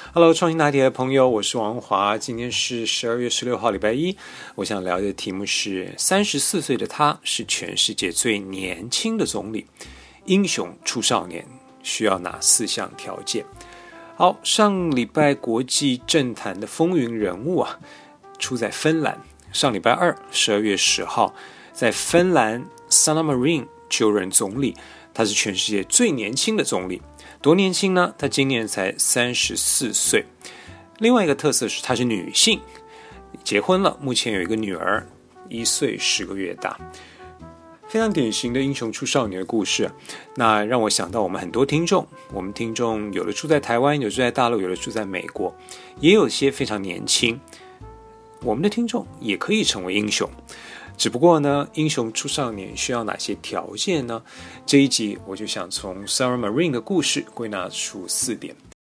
Hello， 创新拿铁的朋友，我是王华。今天是12月16号，礼拜一。我想聊的题目是：34岁的他是全世界最年轻的总理，英雄出少年，需要哪4项条件？好，上礼拜国际政坛的风云人物出在芬兰。上礼拜二，12月10号，在芬兰 Sanna Marin 就任总理，他是全世界最年轻的总理。多年轻呢？她今年才34岁。另外一个特色是她是女性，结婚了，目前有一个女儿，1岁10个月大。非常典型的英雄出少年的故事。那让我想到我们很多听众，我们听众有的住在台湾，有的住在大陆，有的住在美国，也有些非常年轻。我们的听众也可以成为英雄。只不过呢，英雄出少年需要哪些条件呢？这一集我就想从 Sanna Marin 的故事归纳出4点。